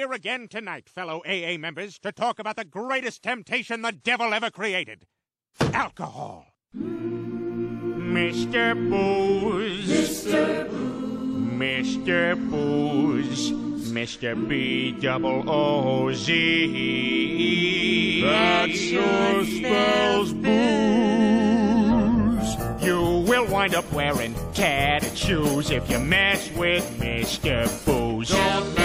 here again tonight, fellow AA members, to talk about the greatest temptation the devil ever created. Alcohol. Mr. Booze. Mr. Booze. Mr. Booze. Mr. B-double-O-Z. That sure spells booze. You will wind up wearing tattered shoes if you mess with Mr. Booze. Don't